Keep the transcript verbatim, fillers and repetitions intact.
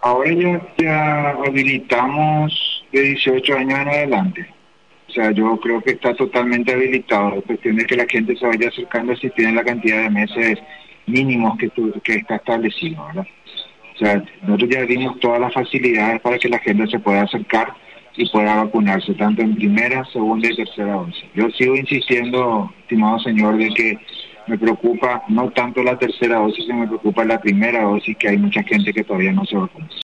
Ahora ya, ya habilitamos de dieciocho años en adelante. O sea, yo creo que está totalmente habilitado. Es cuestión de que la gente se vaya acercando si tiene la cantidad de meses mínimos que, tu- que está establecido, ¿verdad? O sea, nosotros ya dimos todas las facilidades para que la gente se pueda acercar y pueda vacunarse, tanto en primera, segunda y tercera dosis. Yo sigo insistiendo, estimado señor, de que me preocupa no tanto la tercera dosis, sino me preocupa la primera dosis, que hay mucha gente que todavía no se vacuna.